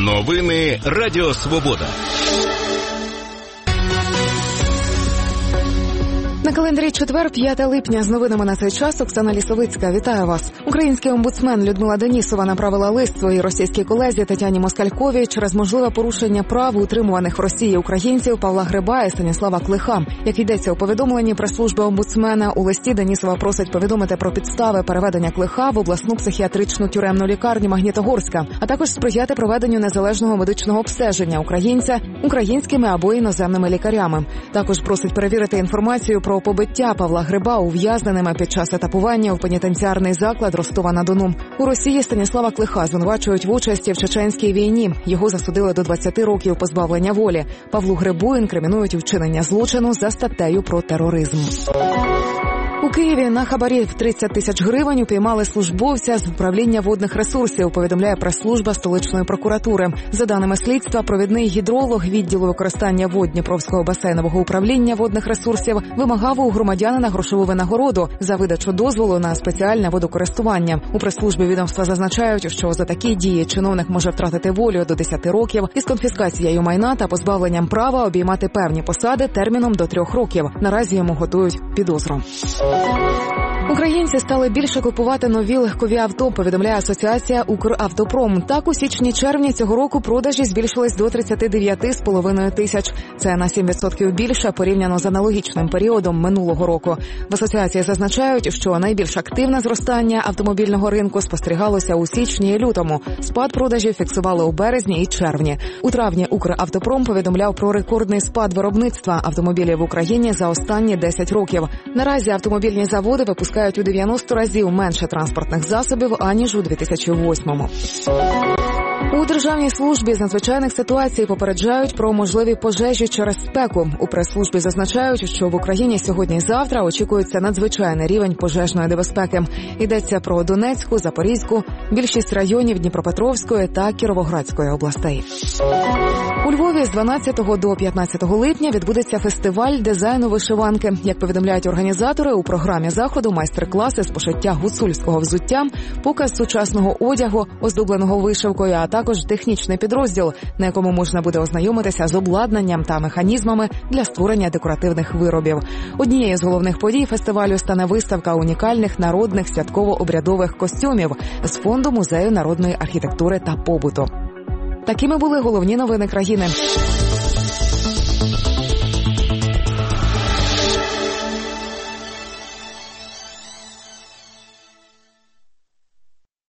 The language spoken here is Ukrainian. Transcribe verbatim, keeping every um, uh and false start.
Новини Радіо Свобода. На календарі четвер, п'яте липня. З новинами на цей час Оксана Лісовицька. Вітаю вас. Український омбудсмен Людмила Денісова направила лист своїй російській колезі Тетяні Москальковій через можливе порушення прав утримуваних в Росії українців Павла Гриба і Станіслава Клиха. Як йдеться у повідомленні прес-служби омбудсмена, у листі Денісова просить повідомити про підстави переведення Клиха в обласну психіатричну тюремну лікарню Магнітогорська, а також сприяти проведенню незалежного медичного обстеження українця українськими або іноземними лікарями. Також просить перевірити інформацію про побиття Павла Гриба ув'язненими під час етапування у пенітенціарний заклад Ростова-на-Дону. У Росії Станіслава Клиха звинувачують в участі в чеченській війні. Його засудили до двадцяти років позбавлення волі. Павлу Грибу інкримінують вчинення злочину за статтею про тероризм. У Києві на хабарі в тридцять тисяч гривень упіймали службовця з управління водних ресурсів, повідомляє прес-служба столичної прокуратури. За даними слідства, провідний гідролог відділу використання вод Дніпровського басейнового управління водних ресурсів вимагав у громадянина грошову винагороду за видачу дозволу на спеціальне водокористування. У прес-службі відомства зазначають, що за такі дії чиновник може втратити волю до десяти років із конфіскацією майна та позбавленням права обіймати певні посади терміном до трьох років. Наразі йому готують підозру. Українці стали більше купувати нові легкові авто, повідомляє асоціація «Укравтопром». Так, у січні-червні цього року продажі збільшились до тридцять дев'ять з половиною тисяч. Це на сім відсотків більше порівняно з аналогічним періодом минулого року. В асоціації зазначають, що найбільш активне зростання автомобільного ринку спостерігалося у січні і лютому. Спад продажів фіксували у березні і червні. У травні «Укравтопром» повідомляв про рекордний спад виробництва автомобілів в Україні за останні десять років. Наразі автомобільні заводи випускають у дев'яносто разів менше транспортних засобів, аніж у дві тисячі восьмому. У Державній службі з надзвичайних ситуацій попереджають про можливі пожежі через спеку. У прес-службі зазначають, що в Україні сьогодні і завтра очікується надзвичайний рівень пожежної небезпеки. Йдеться про Донецьку, Запорізьку, більшість районів Дніпропетровської та Кіровоградської областей. У Львові з дванадцятого до п'ятнадцятого липня відбудеться фестиваль дизайну вишиванки. Як повідомляють організатори, у програмі заходу майстер-класи з пошиття гуцульського взуття, показ сучасного одягу, оздобленого вишивкою, а також технічний підрозділ, на якому можна буде ознайомитися з обладнанням та механізмами для створення декоративних виробів. Однією з головних подій фестивалю стане виставка унікальних народних святково-обрядових костюмів з фонду Музею народної архітектури та побуту. Такими були головні новини країни.